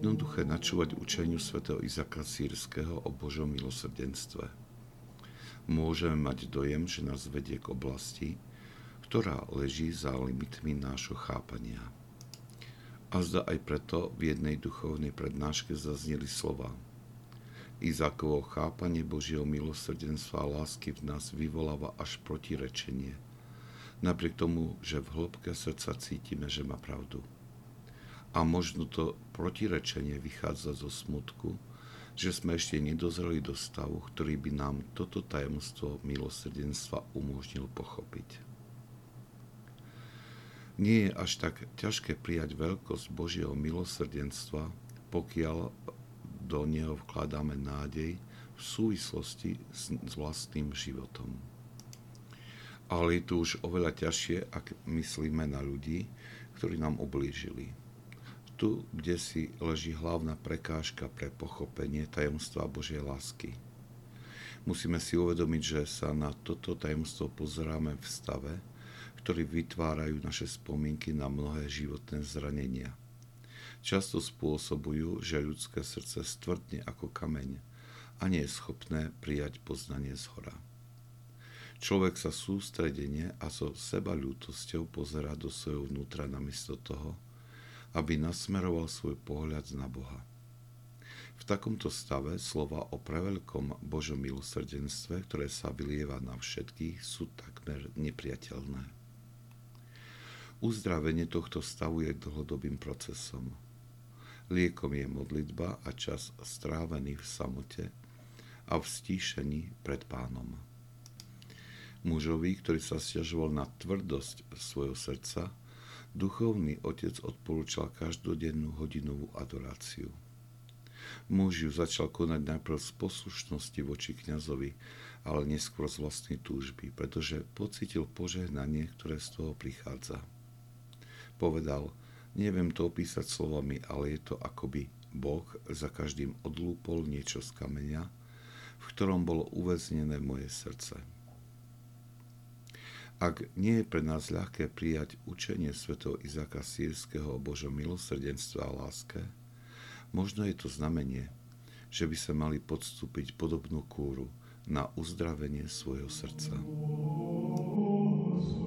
jednoduché načúvať učeniu svätého Izáka Sýrskeho o Božom milosrdenstve. Môžeme mať dojem, že nás vedie k oblasti, ktorá leží za limitmi nášho chápania. A zda aj preto v jednej duchovnej prednáške zazneli slova: Izákovo chápanie Božieho milosrdenstva a lásky v nás vyvoláva až protirečenie, napriek tomu, že v hĺbke srdca cítime, že má pravdu. A možno to protirečenie vychádza zo smutku, že sme ešte nedozreli do stavu, ktorý by nám toto tajomstvo milosrdenstva umožnil pochopiť. Nie je až tak ťažké prijať veľkosť Božieho milosrdenstva, pokiaľ do neho vkladáme nádej v súvislosti s vlastným životom. Ale je to už oveľa ťažšie, ak myslíme na ľudí, ktorí nám ublížili. Tu, kde si leží hlavná prekážka pre pochopenie tajomstva Božej lásky. Musíme si uvedomiť, že sa na toto tajomstvo pozeráme v stave, ktorý vytvárajú naše spomienky na mnohé životné zranenia. Často spôsobujú, že ľudské srdce stvrdne ako kameň a nie je schopné prijať poznanie zhora. Človek sa sústredene a so sebaľútosťou pozerá do svojho vnútra namiesto toho, aby nasmeroval svoj pohľad na Boha. V takomto stave slova o preveľkom Božom milosrdenstve, ktoré sa vylieva na všetkých, sú takmer nepriateľné. Uzdravenie tohto stavu je dlhodobým procesom. Liekom je modlitba a čas strávený v samote a v stíšení pred Pánom. Mužovi, ktorý sa sťažoval na tvrdosť svojho srdca, duchovný otec odporúčal každodennú hodinovú adoráciu. Muž ju začal konať najprv z poslušnosti voči kňazovi, ale neskôr z vlastnej túžby, pretože pocítil požehnanie, ktoré z toho prichádza. Povedal: neviem to opísať slovami, ale je to, akoby Boh za každým odlúpol niečo z kameňa, v ktorom bolo uväznené moje srdce. Ak nie je pre nás ľahké prijať učenie svätého Izáka Sýrskeho o Božom milosrdenstve a láske, možno je to znamenie, že by sa mali podstúpiť podobnú kúru na uzdravenie svojho srdca.